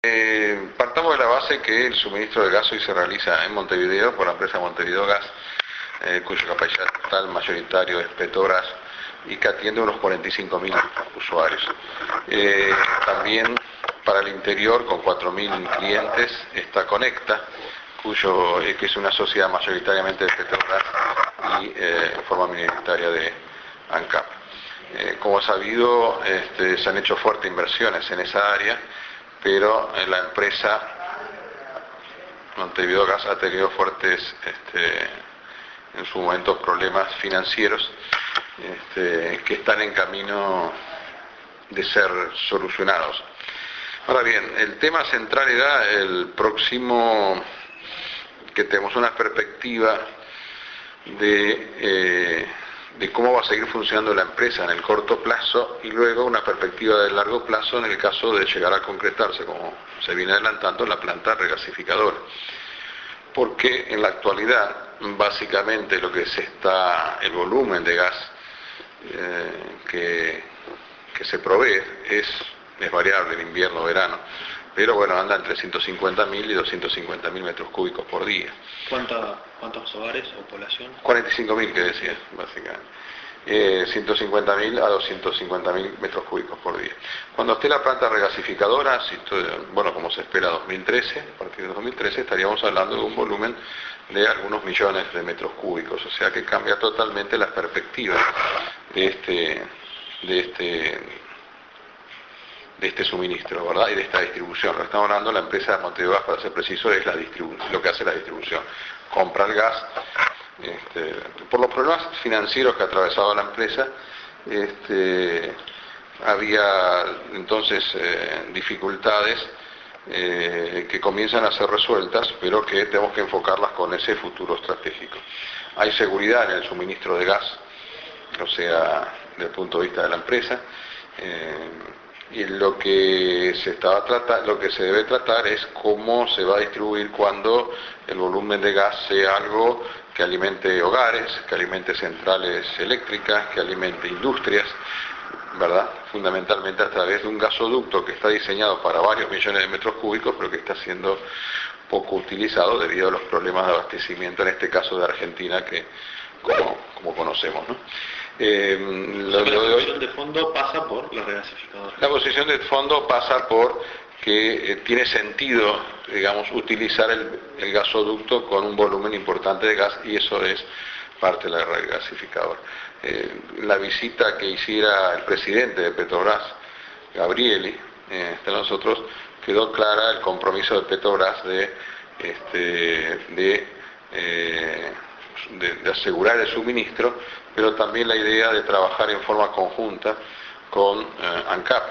Partamos de la base que el suministro de gas hoy se realiza en Montevideo por la empresa Montevideo Gas, cuyo capacidad total mayoritario es Petrobras y que atiende unos 45.000 usuarios. También para el interior, con 4.000 clientes, está Conecta, que es una sociedad mayoritariamente de Petrobras y en forma minoritaria de ANCAP. Como es sabido, se han hecho fuertes inversiones en esa área, pero la empresa Montevideo Gas ha tenido fuertes, en su momento, problemas financieros que están en camino de ser solucionados. Ahora bien, el tema central era el próximo, que tenemos una perspectiva de cómo va a seguir funcionando la empresa en el corto plazo y luego una perspectiva de largo plazo en el caso de llegar a concretarse, como se viene adelantando, la planta regasificadora. Porque en la actualidad, básicamente el volumen de gas que se provee es variable en invierno o verano, pero bueno, anda entre 150.000 y 250.000 metros cúbicos por día. ¿Cuántos hogares o población? 45.000 que decía, básicamente. 150.000 a 250.000 metros cúbicos por día. Cuando esté la planta regasificadora, como se espera 2013, a partir de 2013 estaríamos hablando de un volumen de algunos millones de metros cúbicos, o sea que cambia totalmente la perspectiva de este suministro, ¿verdad? Y de esta distribución. Lo que estamos hablando, la empresa Montevideo Gas, para ser preciso, es lo que hace la distribución. Compra el gas. Por los problemas financieros que ha atravesado la empresa, había entonces dificultades que comienzan a ser resueltas, pero que tenemos que enfocarlas con ese futuro estratégico. Hay seguridad en el suministro de gas, o sea, desde el punto de vista de la empresa, y lo que se debe tratar es cómo se va a distribuir cuando el volumen de gas sea algo que alimente hogares, que alimente centrales eléctricas, que alimente industrias, ¿verdad? Fundamentalmente a través de un gasoducto que está diseñado para varios millones de metros cúbicos, pero que está siendo poco utilizado debido a los problemas de abastecimiento, en este caso de Argentina, que como conocemos, ¿no? La posición de fondo pasa por la regasificadora. La posición de fondo pasa por que tiene sentido, digamos, utilizar el gasoducto con un volumen importante de gas, y eso es parte de la regasificadora. La visita que hiciera el presidente de Petrobras, Gabrieli, entre nosotros, quedó clara el compromiso de Petrobras de asegurar el suministro, pero también la idea de trabajar en forma conjunta con ANCAP,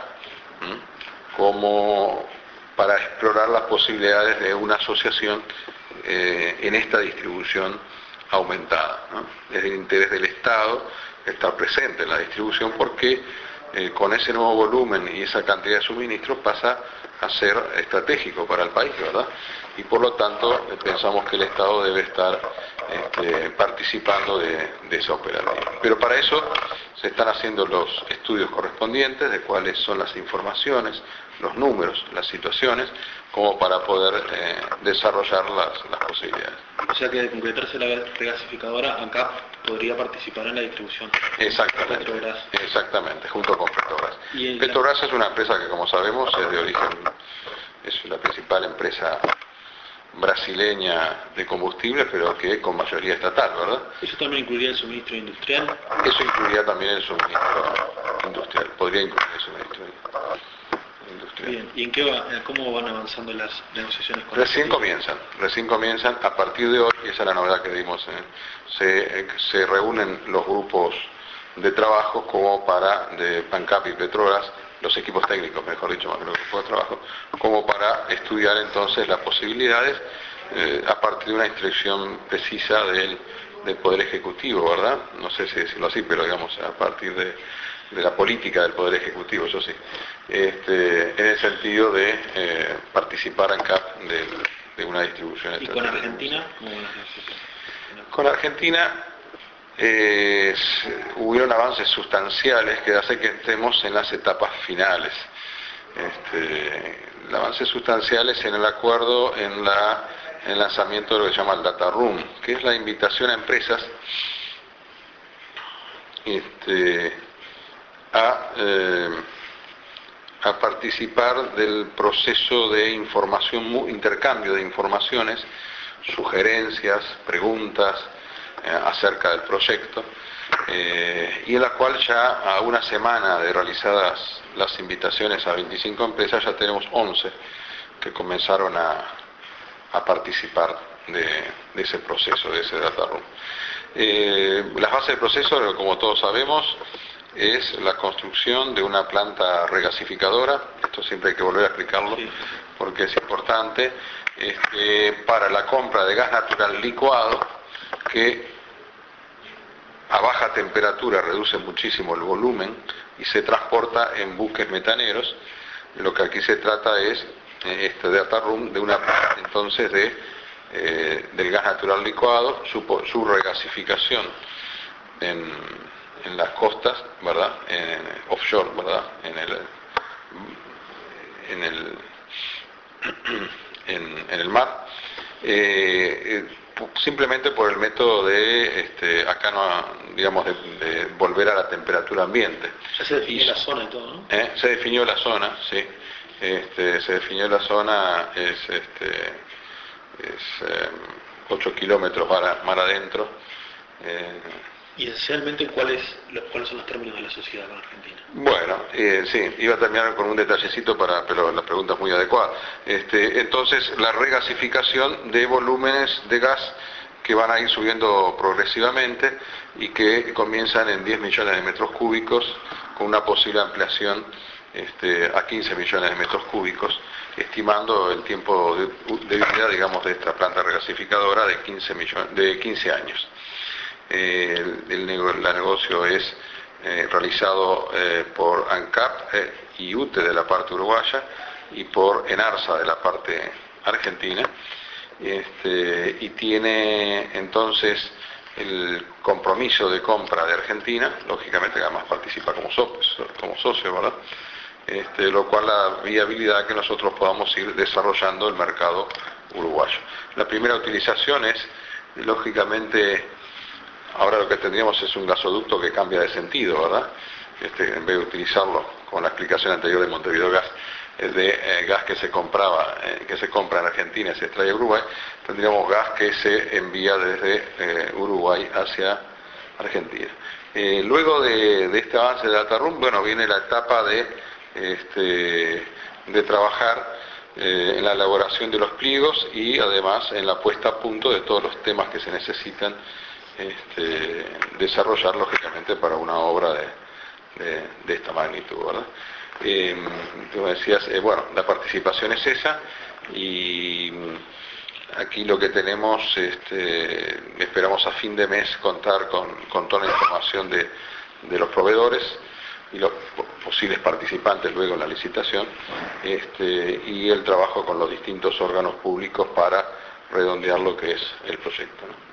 como para explorar las posibilidades de una asociación en esta distribución aumentada, ¿no? Es el interés del Estado estar presente en la distribución, porque con ese nuevo volumen y esa cantidad de suministros pasa a ser estratégico para el país, ¿verdad? Y por lo tanto pensamos que el Estado debe estar participando de esa operación. Pero para eso se están haciendo los estudios correspondientes de cuáles son las informaciones, los números, las situaciones, como para poder desarrollar las posibilidades. O sea que de concretarse la regasificadora, ANCAP podría participar en la distribución. Exactamente, Petrobras. Exactamente, junto con Petrobras. Petrobras es una empresa que, como sabemos, es de origen, es la principal empresa brasileña de combustible, pero que con mayoría estatal, ¿verdad? ¿Eso también incluiría el suministro industrial? Eso incluiría también el suministro industrial, podría incluir el suministro industrial. Bien, ¿y cómo van avanzando las negociaciones con Recién comienzan, a partir de hoy, y esa es la novedad que dimos, se reúnen los grupos de trabajo como de ANCAP y Petrobras, los equipos técnicos, mejor dicho, más que los grupos de trabajo, como para estudiar entonces las posibilidades a partir de una instrucción precisa del Poder Ejecutivo, ¿verdad? No sé si decirlo así, pero digamos, a partir de la política del Poder Ejecutivo, eso sí, en el sentido de participar ANCAP de una distribución estratégica. ¿Y con Argentina? ¿Cómo van a hacer? Con Argentina hubieron avances sustanciales que hace que estemos en las etapas finales. el avance sustancial es en el acuerdo en el lanzamiento de lo que se llama el Data Room, que es la invitación a empresas a participar del proceso de información, intercambio de informaciones, sugerencias, preguntas acerca del proyecto, y en la cual ya a una semana de realizadas las invitaciones a 25 empresas ya tenemos 11 que comenzaron a participar de ese proceso, de ese Data Room. Las bases del proceso, como todos sabemos, es la construcción de una planta regasificadora. Esto siempre hay que volver a explicarlo porque es importante, para la compra de gas natural licuado, que a baja temperatura reduce muchísimo el volumen y se transporta en buques metaneros. Lo que aquí se trata es este Data Room de una planta entonces del gas natural licuado, su regasificación en las costas, ¿verdad? Offshore, ¿verdad? En el mar, simplemente por el método de acá no, digamos, de volver a la temperatura ambiente. Ya se definió la zona y todo, ¿no? Se definió la zona, sí. Se definió la zona, es 8 kilómetros mar adentro. Y esencialmente, ¿cuáles son los términos de la sociedad con Argentina? Bueno, sí, iba a terminar con un detallecito, pero la pregunta es muy adecuada. Entonces, la regasificación de volúmenes de gas que van a ir subiendo progresivamente y que comienzan en 10 millones de metros cúbicos, con una posible ampliación a 15 millones de metros cúbicos, estimando el tiempo de vida, digamos, de esta planta regasificadora de 15 años. El negocio es realizado por ANCAP y UTE de la parte uruguaya y por ENARSA de la parte argentina, y tiene entonces el compromiso de compra de Argentina, lógicamente que además participa como socio, ¿verdad? Lo cual la viabilidad que nosotros podamos ir desarrollando el mercado uruguayo. La primera utilización es, lógicamente, ahora lo que tendríamos es un gasoducto que cambia de sentido, ¿verdad? En vez de utilizarlo, con la explicación anterior de Montevideo Gas, de gas que se compra en Argentina y se extrae a Uruguay, tendríamos gas que se envía desde Uruguay hacia Argentina. Luego de este avance de Data Room, bueno, viene la etapa de trabajar en la elaboración de los pliegos y además en la puesta a punto de todos los temas que se necesitan desarrollar, lógicamente, para una obra de esta magnitud, ¿verdad? Tú me decías, bueno, la participación es esa, y aquí lo que tenemos, esperamos a fin de mes contar con toda la información de los proveedores y los posibles participantes luego en la licitación, y el trabajo con los distintos órganos públicos para redondear lo que es el proyecto, ¿no?